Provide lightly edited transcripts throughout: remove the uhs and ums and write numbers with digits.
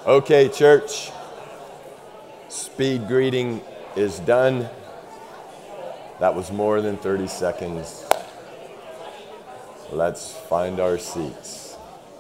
Okay, church, speed greeting is done. That was more than 30 seconds. Let's find our seats.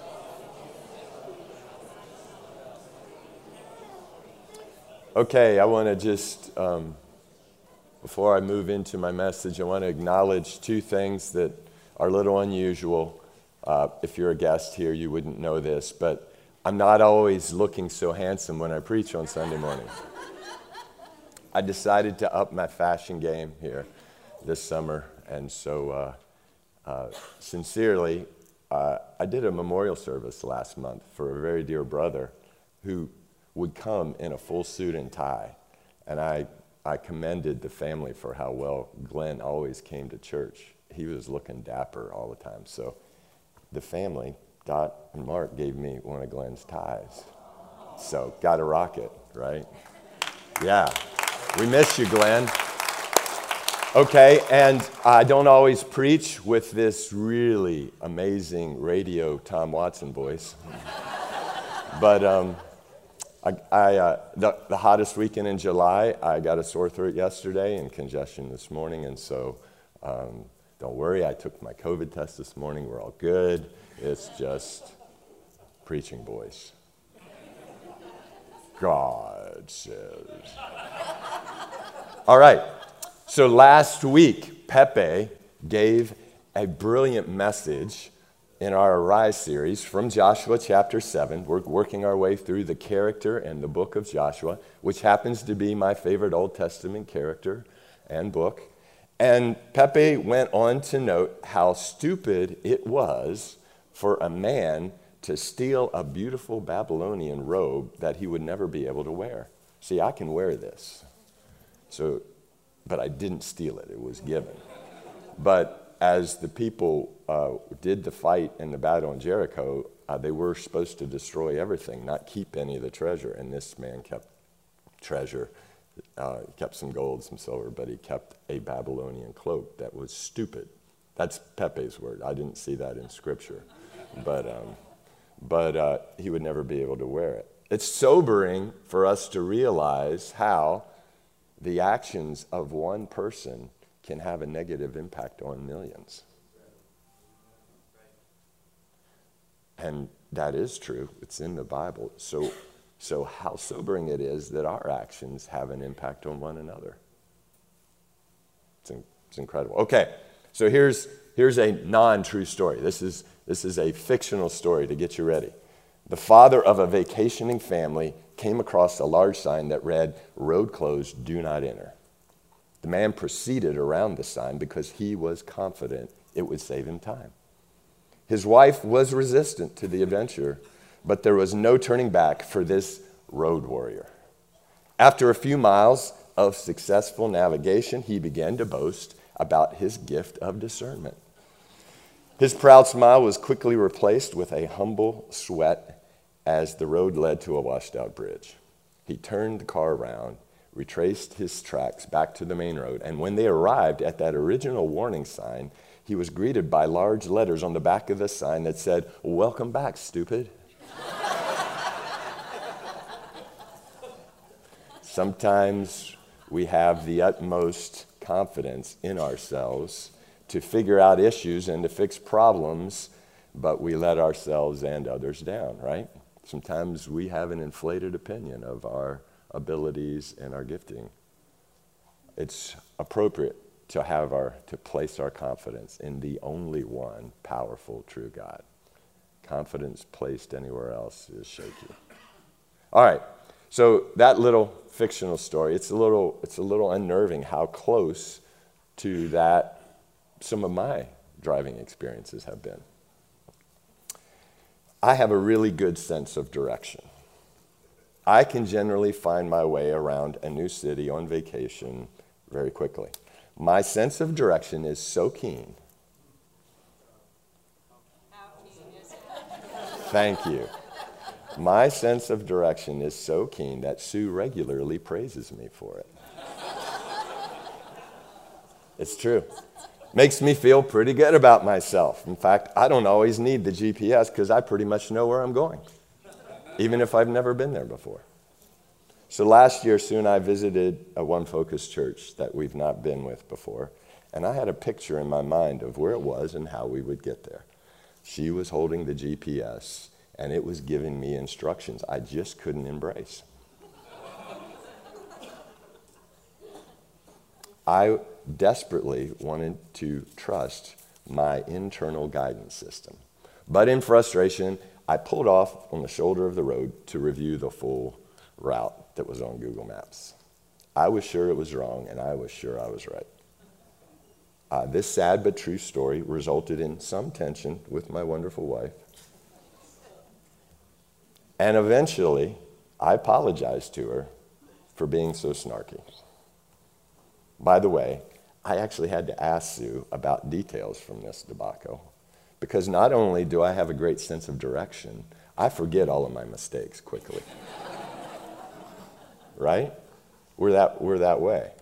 Okay, I want to just, before I move into my message, I want to acknowledge two things that are a little unusual. If you're a guest here, you wouldn't know this, but I'm not always looking so handsome when I preach on Sunday morning. I decided to up my fashion game here this summer, and so sincerely, I did a memorial service last month for a very dear brother who would come in a full suit and tie, and I commended the family for how well Glenn always came to church. He was looking dapper all the time, so the family, Dot and Mark, gave me one of Glenn's ties. So, gotta rock it, right? Yeah, we miss you, Glenn. Okay, and I don't always preach with this really amazing radio Tom Watson voice. But the hottest weekend in July, I got a sore throat yesterday and congestion this morning, and so don't worry, I took my COVID test this morning. We're all good. It's just preaching voice. God says. All right. So last week, Pepe gave a brilliant message in our Arise series from Joshua chapter 7. We're working our way through the character and the book of Joshua, which happens to be my favorite Old Testament character and book. And Pepe went on to note how stupid it was for a man to steal a beautiful Babylonian robe that he would never be able to wear. See, I can wear this. But I didn't steal it. It was given. But as the people did the fight in the battle in Jericho, they were supposed to destroy everything, not keep any of the treasure. And this man kept treasure. He kept some gold, some silver, but he kept a Babylonian cloak that was stupid. That's Pepe's word. I didn't see that in Scripture. But he would never be able to wear it. It's sobering for us to realize how the actions of one person can have a negative impact on millions. And that is true. It's in the Bible. So how sobering it is that our actions have an impact on one another. It's incredible. Okay, so here's a non-true story. This is a fictional story to get you ready. The father of a vacationing family came across a large sign that read, "Road closed, do not enter." The man proceeded around the sign because he was confident it would save him time. His wife was resistant to the adventure, but there was no turning back for this road warrior. After a few miles of successful navigation, he began to boast about his gift of discernment. His proud smile was quickly replaced with a humble sweat as the road led to a washed-out bridge. He turned the car around, retraced his tracks back to the main road, and when they arrived at that original warning sign, he was greeted by large letters on the back of the sign that said, "Welcome back, stupid." Sometimes we have the utmost confidence in ourselves to figure out issues and to fix problems, but we let ourselves and others down, right? Sometimes we have an inflated opinion of our abilities and our gifting. It's appropriate to place our confidence in the only one powerful, true God. Confidence placed anywhere else is shaky. All right, so that little fictional story, it's a little unnerving how close to that some of my driving experiences have been. I have a really good sense of direction. I can generally find my way around a new city on vacation very quickly. My sense of direction is so keen. Thank you. My sense of direction is so keen that Sue regularly praises me for it. It's true. Makes me feel pretty good about myself. In fact, I don't always need the GPS because I pretty much know where I'm going. even if I've never been there before. So last year, Sue and I visited a One Focus church that we've not been with before, and I had a picture in my mind of where it was and how we would get there. She was holding the GPS, and it was giving me instructions I just couldn't embrace. I desperately wanted to trust my internal guidance system. But in frustration, I pulled off on the shoulder of the road to review the full route that was on Google Maps. I was sure it was wrong, and I was sure I was right. This sad but true story resulted in some tension with my wonderful wife. And eventually, I apologized to her for being so snarky. By the way, I actually had to ask Sue about details from this debacle, because not only do I have a great sense of direction, I forget all of my mistakes quickly. Right? We're that way.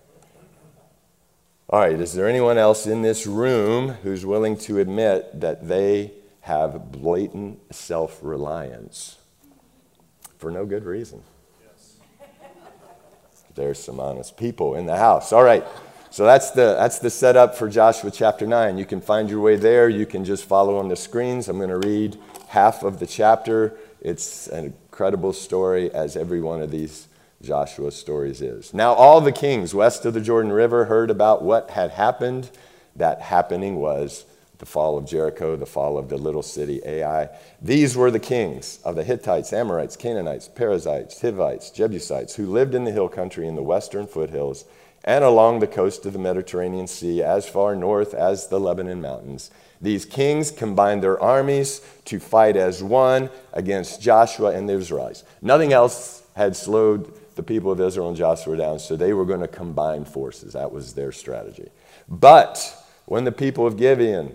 All right, is there anyone else in this room who's willing to admit that they have blatant self-reliance for no good reason? Yes. There's some honest people in the house. All right, so that's the setup for Joshua chapter 9. You can find your way there. You can just follow on the screens. I'm going to read half of the chapter. It's an incredible story, as every one of these Joshua's stories is. Now all the kings west of the Jordan River heard about what had happened. That happening was the fall of Jericho, the fall of the little city Ai. These were the kings of the Hittites, Amorites, Canaanites, Perizzites, Hivites, Jebusites, who lived in the hill country in the western foothills and along the coast of the Mediterranean Sea, as far north as the Lebanon mountains. These kings combined their armies to fight as one against Joshua and the Israelites. Nothing else had slowed the people of Israel and Joshua down, so they were going to combine forces. That was their strategy. But when the people of Gibeon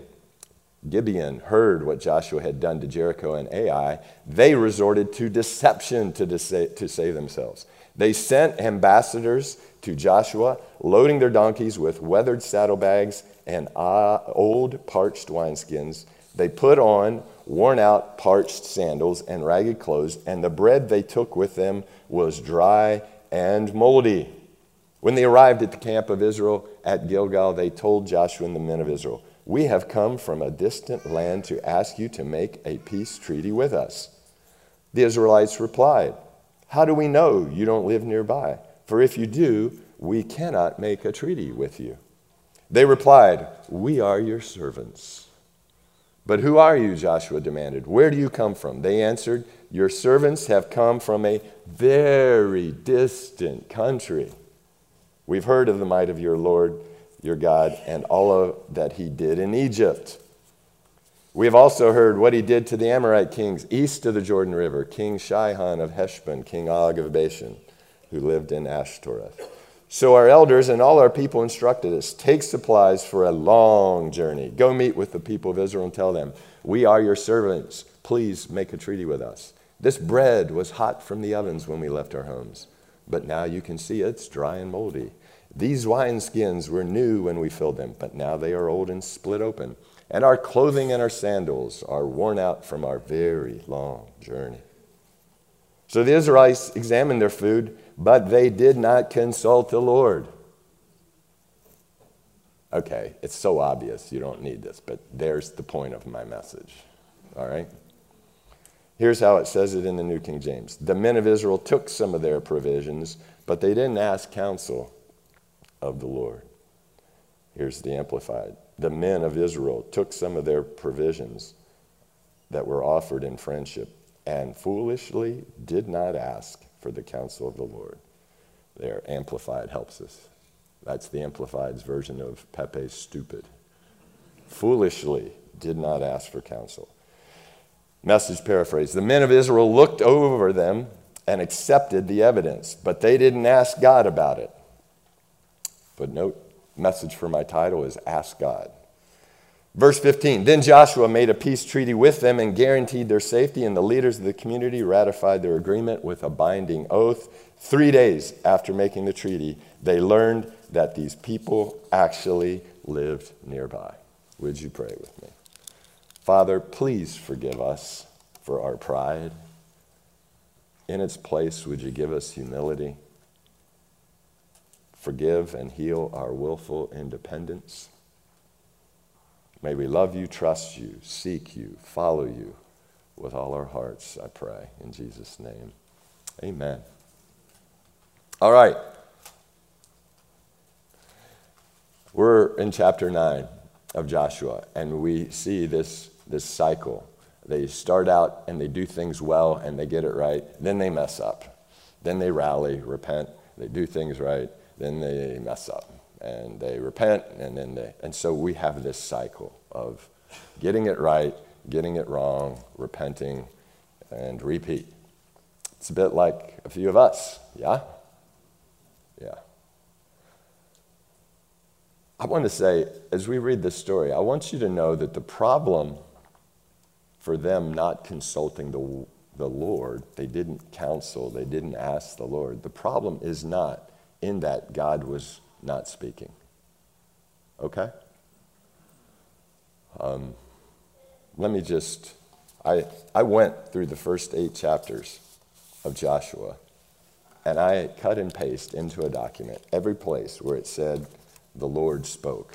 heard what Joshua had done to Jericho and Ai, they resorted to deception to save themselves. They sent ambassadors to Joshua, loading their donkeys with weathered saddlebags and old parched wineskins. They put on worn-out parched sandals and ragged clothes, and the bread they took with them was dry and moldy. When they arrived at the camp of Israel at Gilgal, they told Joshua and the men of Israel, "We have come from a distant land to ask you to make a peace treaty with us." The Israelites replied, "How do we know you don't live nearby? For if you do, we cannot make a treaty with you." They replied, "We are your servants." "But who are you?" Joshua demanded. "Where do you come from?" They answered, "Your servants have come from a very distant country. We've heard of the might of your Lord, your God, and all of that he did in Egypt. We have also heard what he did to the Amorite kings east of the Jordan River, King Sihon of Heshbon, King Og of Bashan, who lived in Ashtoreth. So our elders and all our people instructed us, take supplies for a long journey. Go meet with the people of Israel and tell them, we are your servants. Please make a treaty with us. This bread was hot from the ovens when we left our homes, but now you can see it's dry and moldy. These wineskins were new when we filled them, but now they are old and split open. And our clothing and our sandals are worn out from our very long journey." So the Israelites examined their food, but they did not consult the Lord. Okay, it's so obvious you don't need this, but there's the point of my message. All right? Here's how it says it in the New King James. The men of Israel took some of their provisions, but they didn't ask counsel of the Lord. Here's the Amplified. The men of Israel took some of their provisions that were offered in friendship and foolishly did not ask for the counsel of the Lord. There, Amplified helps us. That's the Amplified's version of Pepe's stupid. Foolishly did not ask for counsel. Message paraphrase. The men of Israel looked over them and accepted the evidence, but they didn't ask God about it. Footnote, message for my title is Ask God. Verse 15, then Joshua made a peace treaty with them and guaranteed their safety, and the leaders of the community ratified their agreement with a binding oath. 3 days after making the treaty, they learned that these people actually lived nearby. Would you pray with me? Father, please forgive us for our pride. In its place, would you give us humility? Forgive and heal our willful independence. May we love you, trust you, seek you, follow you with all our hearts, I pray, in Jesus' name. Amen. All right. We're in chapter 9 of Joshua, and we see this cycle. They start out and they do things well and they get it right. Then they mess up. Then they rally, repent. They do things right. Then they mess up. And they repent, and so we have this cycle of getting it right, getting it wrong, repenting, and repeat. It's a bit like a few of us, yeah? Yeah. I want to say, as we read this story, I want you to know that the problem for them not consulting the Lord, they didn't counsel, they didn't ask the Lord. The problem is not in that God was not speaking. Okay? Let me just, I went through the first 8 chapters of Joshua, and I cut and paste into a document every place where it said the Lord spoke.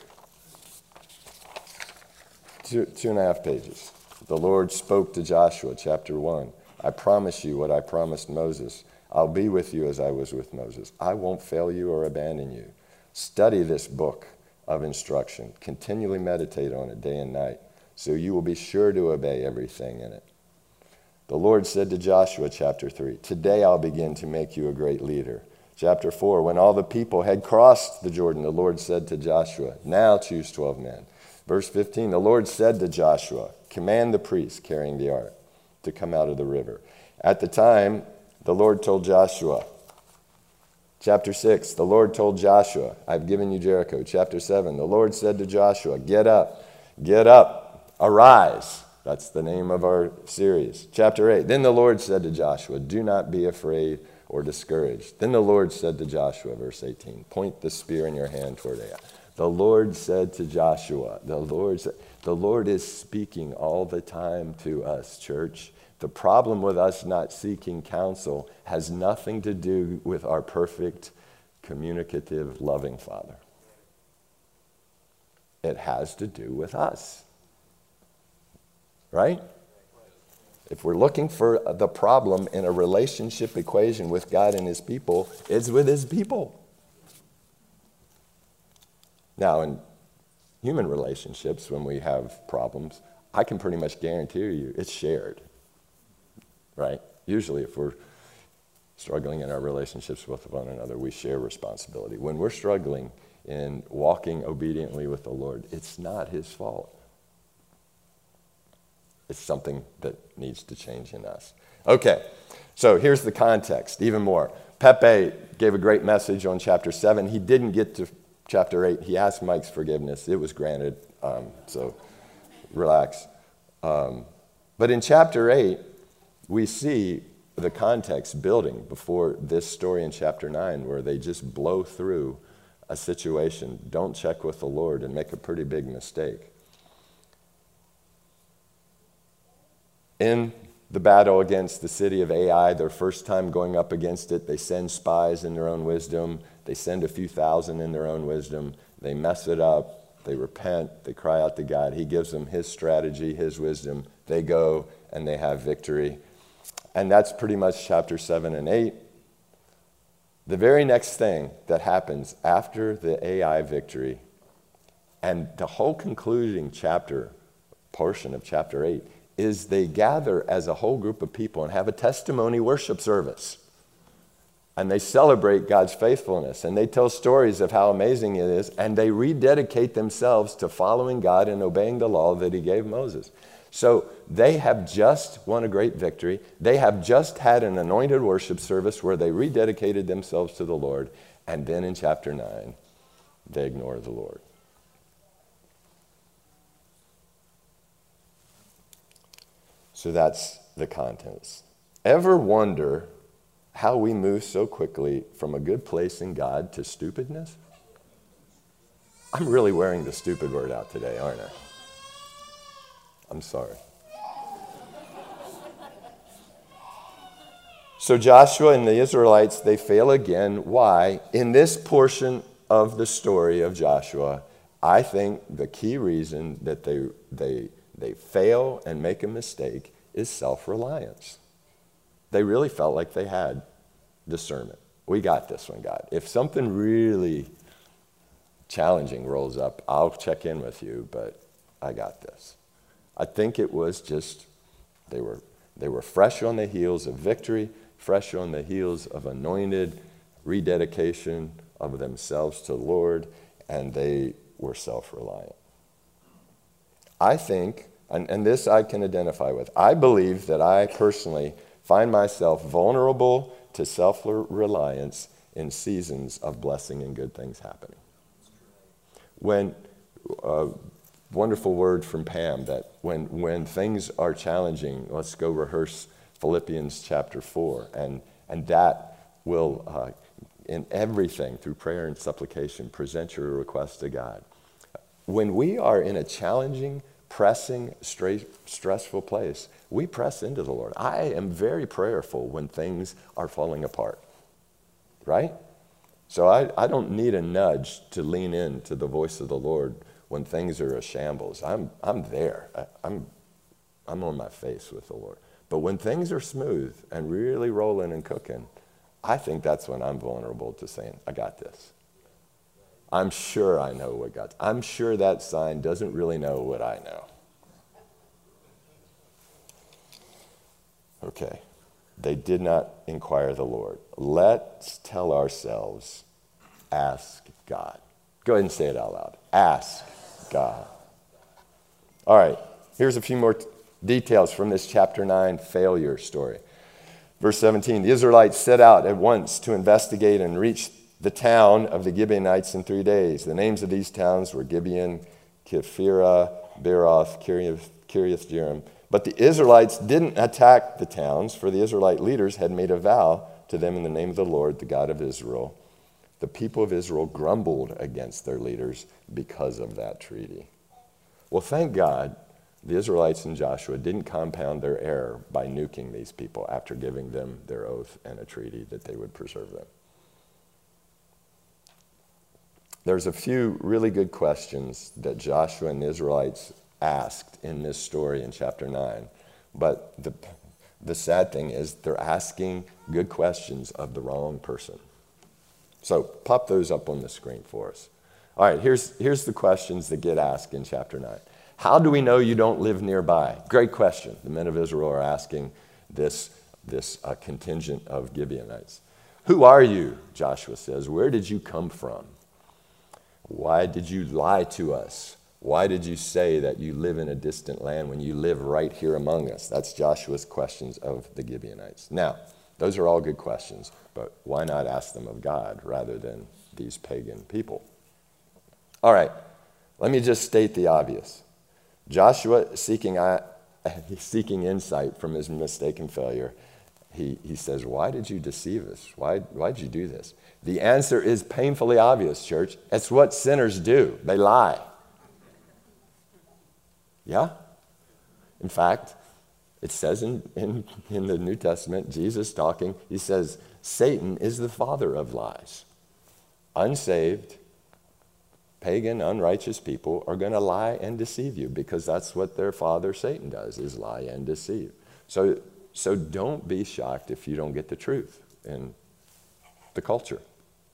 2.5 pages. The Lord spoke to Joshua, chapter 1. I promise you what I promised Moses. I'll be with you as I was with Moses. I won't fail you or abandon you. Study this book of instruction. Continually meditate on it day and night, so you will be sure to obey everything in it. The Lord said to Joshua, chapter 3, today I'll begin to make you a great leader. Chapter 4, when all the people had crossed the Jordan, the Lord said to Joshua, now choose 12 men. Verse 15, the Lord said to Joshua, command the priests carrying the ark to come out of the river. At the time, the Lord told Joshua. Chapter 6, the Lord told Joshua, I've given you Jericho. Chapter 7, the Lord said to Joshua, get up, arise. That's the name of our series. Chapter 8, then the Lord said to Joshua, do not be afraid or discouraged. Then the Lord said to Joshua, verse 18, point the spear in your hand toward Ai. The Lord said to Joshua, the Lord is speaking all the time to us, church. The problem with us not seeking counsel has nothing to do with our perfect, communicative, loving Father. It has to do with us. Right? If we're looking for the problem in a relationship equation with God and his people, it's with his people. Now, in human relationships, when we have problems, I can pretty much guarantee you it's shared. Right? Usually, if we're struggling in our relationships with one another, we share responsibility. When we're struggling in walking obediently with the Lord, it's not his fault. It's something that needs to change in us. Okay, so here's the context, even more. Pepe gave a great message on chapter 7. He didn't get to chapter 8. He asked Mike's forgiveness. It was granted, so relax. But in chapter 8, we see the context building before this story in chapter 9 where they just blow through a situation, don't check with the Lord, and make a pretty big mistake. In the battle against the city of Ai, their first time going up against it, they send spies in their own wisdom. They send a few thousand in their own wisdom. They mess it up. They repent. They cry out to God. He gives them his strategy, his wisdom. They go and they have victory. And that's pretty much chapter 7 and 8. The very next thing that happens after the Ai victory and the whole concluding chapter, portion of chapter 8, is they gather as a whole group of people and have a testimony worship service. And they celebrate God's faithfulness. And they tell stories of how amazing it is. And they rededicate themselves to following God and obeying the law that he gave Moses. So they have just won a great victory. They have just had an anointed worship service where they rededicated themselves to the Lord. And then in chapter 9, they ignore the Lord. So that's the contents. Ever wonder how we move so quickly from a good place in God to stupidness? I'm really wearing the stupid word out today, aren't I? I'm sorry. So Joshua and the Israelites, they fail again. Why? In this portion of the story of Joshua, I think the key reason that they fail and make a mistake is self-reliance. They really felt like they had discernment. We got this one, God. If something really challenging rolls up, I'll check in with you, but I got this. I think it was just they were fresh on the heels of victory, fresh on the heels of anointed rededication of themselves to the Lord, and they were self-reliant. I think, and this I can identify with, I believe that I personally find myself vulnerable to self-reliance in seasons of blessing and good things happening. When, wonderful word from Pam, that when things are challenging, let's go rehearse Philippians chapter 4, and that will, in everything, through prayer and supplication, present your request to God. When we are in a challenging, pressing, stressful place, we press into the Lord. I am very prayerful when things are falling apart, right? So I don't need a nudge to lean in to the voice of the Lord when things are a shambles. I'm there. I'm on my face with the Lord. But when things are smooth and really rolling and cooking, I think that's when I'm vulnerable to saying, I got this. I'm sure I know what God's. I'm sure that sign doesn't really know what I know. Okay. They did not inquire the Lord. Let's tell ourselves, ask God. Go ahead and say it out loud. Ask God. All right. Here's a few more details from this chapter 9 failure story. Verse 17, the Israelites set out at once to investigate and reach the town of the Gibeonites in 3 days. The names of these towns were Gibeon, Kephirah, Beeroth, Kiriath-Jearim. But the Israelites didn't attack the towns, for the Israelite leaders had made a vow to them in the name of the Lord, the God of Israel. The people of Israel grumbled against their leaders because of that treaty. Well, thank God the Israelites and Joshua didn't compound their error by nuking these people after giving them their oath and a treaty that they would preserve them. There's a few really good questions that Joshua and the Israelites asked in this story in chapter 9. But the sad thing is they're asking good questions of the wrong person. So pop those up on the screen for us. All right, here's the questions that get asked in chapter 9. How do we know you don't live nearby? Great question. The men of Israel are asking this contingent of Gibeonites. Who are you? Joshua says. Where did you come from? Why did you lie to us? Why did you say that you live in a distant land when you live right here among us? That's Joshua's questions of the Gibeonites. Now, those are all good questions, but why not ask them of God rather than these pagan people? All right, let me just state the obvious. Joshua, seeking insight from his mistaken failure, he says, why did you deceive us? Why did you do this? The answer is painfully obvious, church. It's what sinners do. They lie. Yeah? In fact, it says in the New Testament, Jesus talking, he says, Satan is the father of lies. Unsaved, pagan, unrighteous people are going to lie and deceive you because that's what their father Satan does, is lie and deceive. So don't be shocked if you don't get the truth in the culture.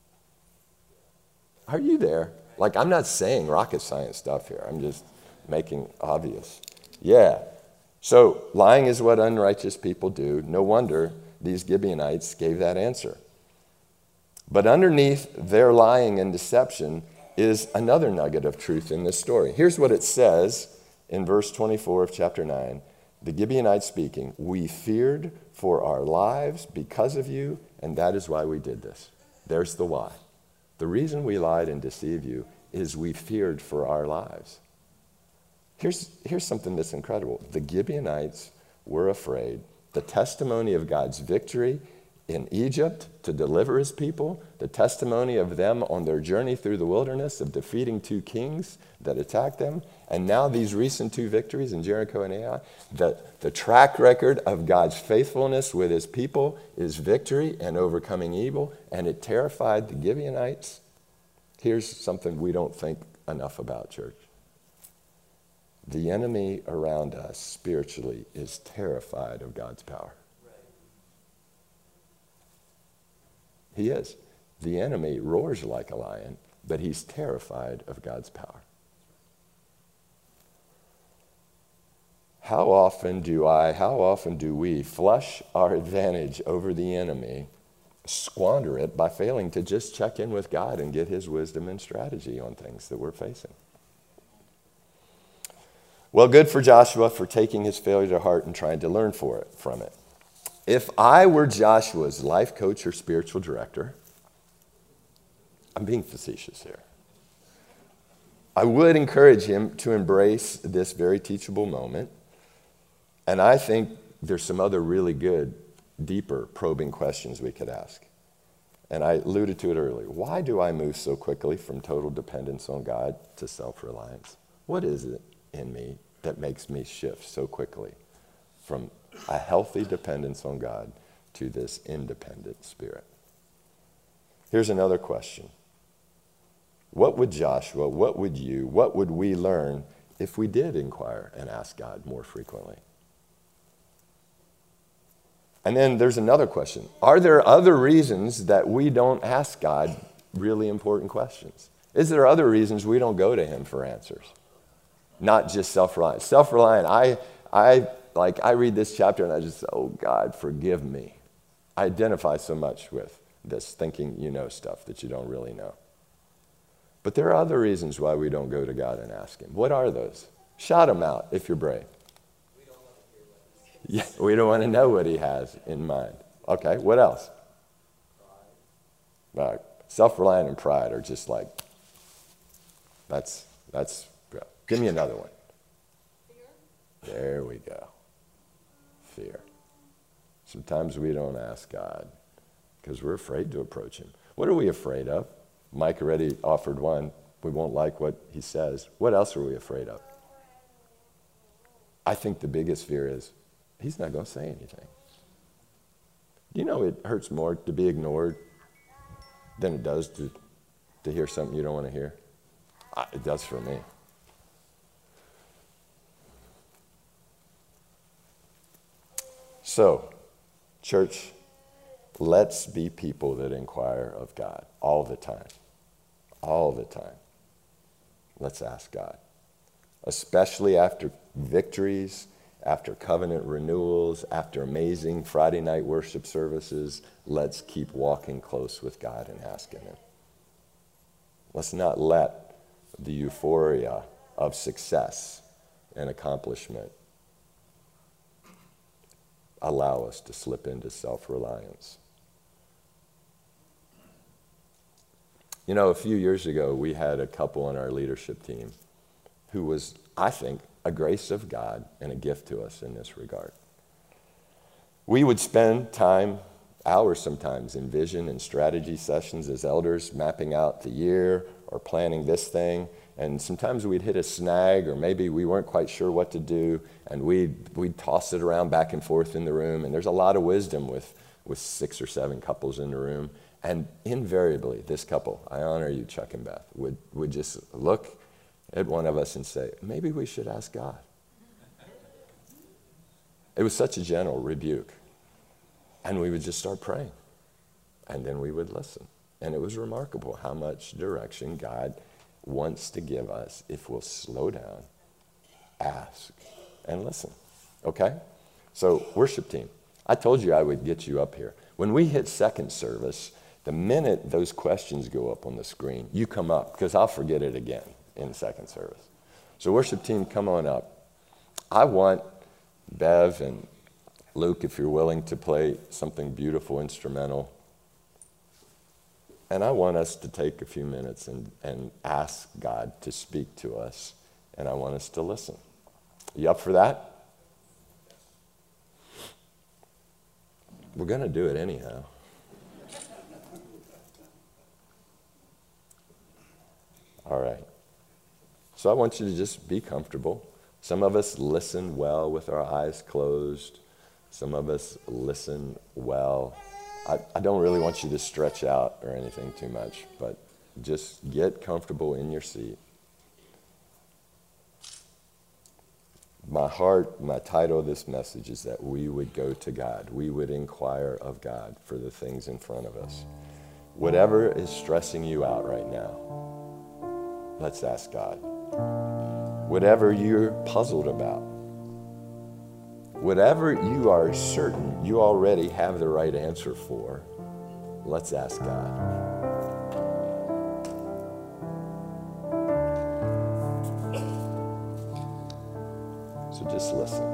Are you there? Like, I'm not saying rocket science stuff here. I'm just making obvious. Yeah. So lying is what unrighteous people do. No wonder these Gibeonites gave that answer. But underneath their lying and deception is another nugget of truth in this story. Here's what it says in verse 24 of chapter 9. The Gibeonites speaking, we feared for our lives because of you, and that is why we did this. There's the why. The reason we lied and deceived you is we feared for our lives. Here's something that's incredible. The Gibeonites were afraid. The testimony of God's victory in Egypt to deliver his people, the testimony of them on their journey through the wilderness of defeating 2 kings that attacked them, and now these recent 2 victories in Jericho and Ai. The track record of God's faithfulness with his people is victory and overcoming evil, and it terrified the Gibeonites. Here's something we don't think enough about, church. The enemy around us spiritually is terrified of God's power. He is. The enemy roars like a lion, but he's terrified of God's power. How often do we flush our advantage over the enemy, squander it by failing to just check in with God and get his wisdom and strategy on things that we're facing? Well, good for Joshua for taking his failure to heart and trying to learn from it. If I were Joshua's life coach or spiritual director, I'm being facetious here, I would encourage him to embrace this very teachable moment. And I think there's some other really good, deeper, probing questions we could ask. And I alluded to it earlier. Why do I move so quickly from total dependence on God to self-reliance? What is it in me that makes me shift so quickly from a healthy dependence on God to this independent spirit? Here's another question. What would Joshua, what would you, what would we learn if we did inquire and ask God more frequently? And then there's another question. Are there other reasons that we don't ask God really important questions? Is there other reasons we don't go to him for answers? Not just self-reliant. Self-reliant, I read this chapter and I just, oh God, forgive me. I identify so much with this, thinking you know stuff that you don't really know. But there are other reasons why we don't go to God and ask him. What are those? Shout them out if you're brave. Yeah, we don't want to know what he has in mind. Okay, what else? Self-reliant and pride are just like, that's. Give me another one. Fear. There we go. Fear. Sometimes we don't ask God because we're afraid to approach him. What are we afraid of? Mike already offered one. We won't like what he says. What else are we afraid of? I think the biggest fear is he's not going to say anything. You know it hurts more to be ignored than it does to hear something you don't want to hear? It does for me. So, church, let's be people that inquire of God all the time. All the time. Let's ask God. Especially after victories, after covenant renewals, after amazing Friday night worship services, let's keep walking close with God and asking him. Let's not let the euphoria of success and accomplishment allow us to slip into self-reliance. You know, a few years ago, we had a couple on our leadership team who was, I think, a grace of God and a gift to us in this regard. We would spend time, hours sometimes, in vision and strategy sessions as elders, mapping out the year or planning this thing. And sometimes we'd hit a snag, or maybe we weren't quite sure what to do, and we'd toss it around back and forth in the room. And there's a lot of wisdom with 6 or 7 couples in the room. And invariably, this couple, I honor you, Chuck and Beth, would just look at one of us and say, maybe we should ask God. It was such a gentle rebuke. And we would just start praying. And then we would listen. And it was remarkable how much direction God wants to give us if we'll slow down, ask, and listen. Okay? So, worship team, I told you I would get you up here. When we hit second service, the minute those questions go up on the screen, you come up, because I'll forget it again in second service. So, worship team, come on up. I want Bev and Luke, if you're willing to play something beautiful, instrumental. And I want us to take a few minutes and ask God to speak to us. And I want us to listen. You up for that? We're going to do it anyhow. All right. So I want you to just be comfortable. Some of us listen well with our eyes closed. Some of us listen well. I don't really want you to stretch out or anything too much, but just get comfortable in your seat. My title of this message is that we would go to God. We would inquire of God for the things in front of us. Whatever is stressing you out right now, let's ask God. Whatever you're puzzled about, whatever you are certain you already have the right answer for, let's ask God. So just listen.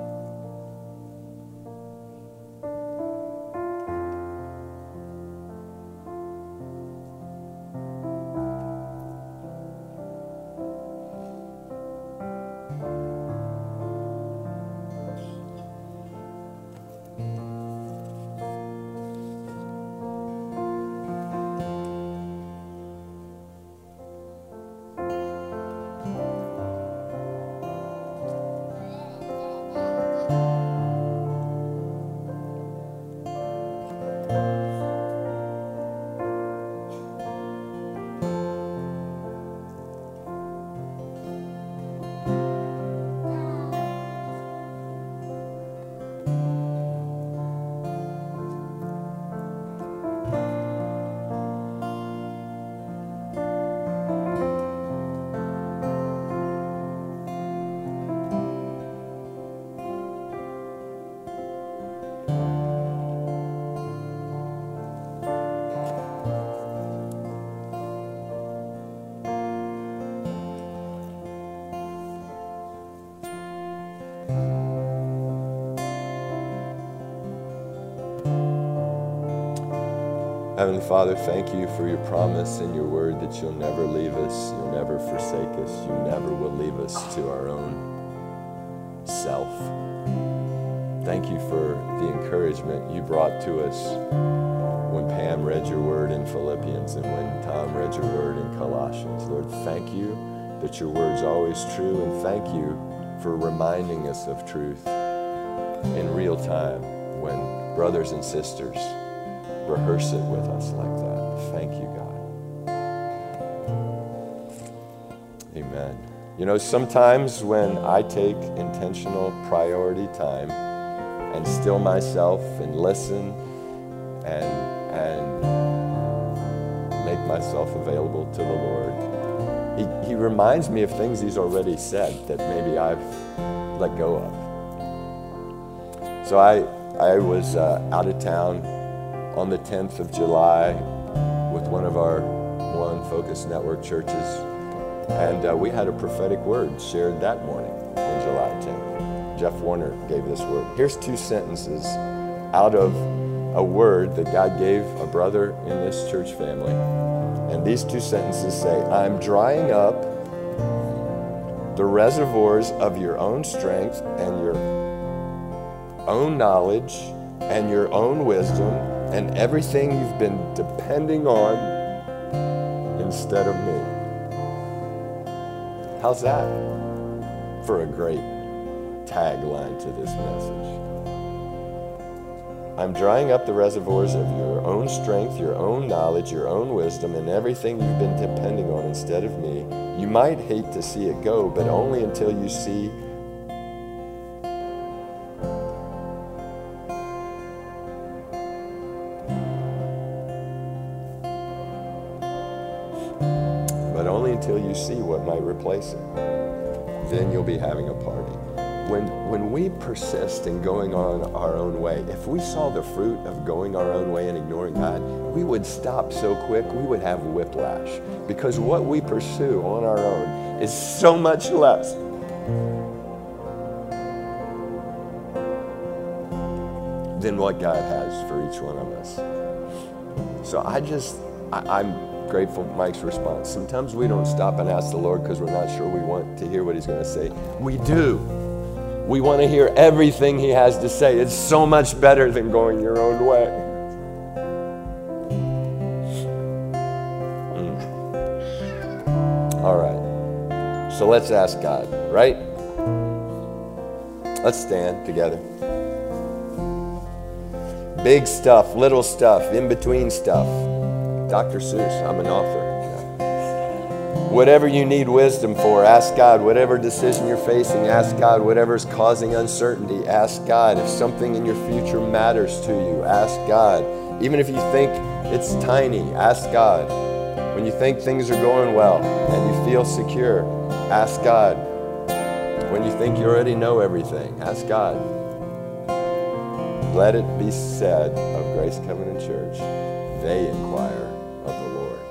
Heavenly Father, thank you for your promise and your word that you'll never leave us, you'll never forsake us, you never will leave us to our own self. Thank you for the encouragement you brought to us when Pam read your word in Philippians and when Tom read your word in Colossians. Lord, thank you that your word's always true, and thank you for reminding us of truth in real time when brothers and sisters rehearse it with us like that. Thank you, God. Amen. You know, sometimes when I take intentional priority time and still myself and listen and make myself available to the Lord, He reminds me of things He's already said that maybe I've let go of. So I was out of town on the 10th of July with one of our One Focus Network churches, and we had a prophetic word shared that morning on July 10th. Jeff Warner gave this word. Here's 2 sentences out of a word that God gave a brother in this church family. And these 2 sentences say, I'm drying up the reservoirs of your own strength and your own knowledge and your own wisdom and everything you've been depending on instead of me. How's that for a great tagline to this message? I'm drying up the reservoirs of your own strength, your own knowledge, your own wisdom, and everything you've been depending on instead of me. You might hate to see it go, but only until you see until you see what might replace it. Then you'll be having a party. When we persist in going on our own way, if we saw the fruit of going our own way and ignoring God, we would stop so quick, we would have whiplash. Because what we pursue on our own is so much less than what God has for each one of us. So I'm grateful for Mike's response. Sometimes we don't stop and ask the Lord because we're not sure we want to hear what He's going to say. We do. We want to hear everything He has to say. It's so much better than going your own way. So let's ask God, right? Let's stand together. Big stuff, little stuff, in-between stuff. Dr. Seuss, I'm an author. Whatever you need wisdom for, ask God. Whatever decision you're facing, ask God. Whatever's causing uncertainty, ask God. If something in your future matters to you, ask God. Even if you think it's tiny, ask God. When you think things are going well and you feel secure, ask God. When you think you already know everything, ask God. Let it be said of Grace Covenant Church, they inquire of the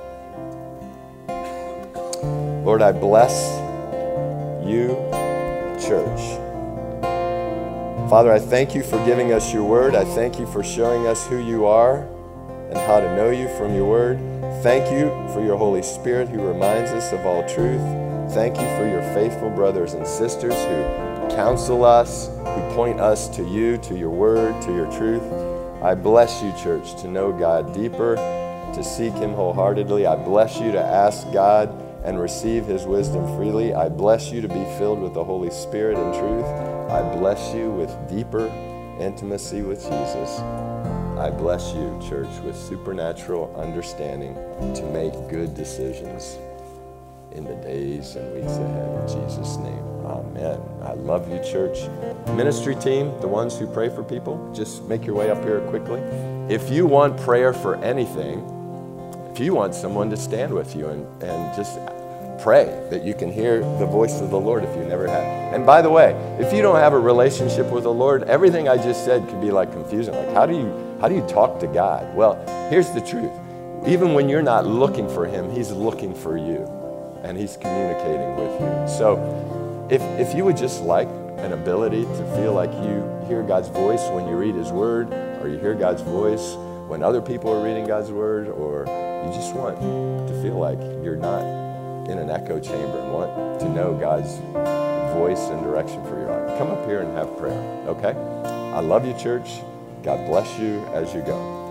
Lord. Lord, I bless you, church. Father, I thank you for giving us your word. I thank you for showing us who you are and how to know you from your word. Thank you for your Holy Spirit who reminds us of all truth. Thank you for your faithful brothers and sisters who counsel us, who point us to you, to your word, to your truth. I bless you, church, to know God deeper, to seek him wholeheartedly. I bless you to ask God and receive his wisdom freely. I bless you to be filled with the Holy Spirit and truth. I bless you with deeper intimacy with Jesus. I bless you, church, with supernatural understanding to make good decisions in the days and weeks ahead. In Jesus' name, amen. I love you, church. Ministry team, the ones who pray for people, just make your way up here quickly. If you want prayer for anything, if you want someone to stand with you and just pray that you can hear the voice of the Lord if you never have. And by the way, if you don't have a relationship with the Lord, everything I just said could be like confusing. Like, how do you talk to God? Well, here's the truth. Even when you're not looking for him, he's looking for you, and he's communicating with you. So if you would just like an ability to feel like you hear God's voice when you read his word, or you hear God's voice when other people are reading God's word, or you just want to feel like you're not in an echo chamber and want to know God's voice and direction for your life, come up here and have prayer, okay? I love you, church. God bless you as you go.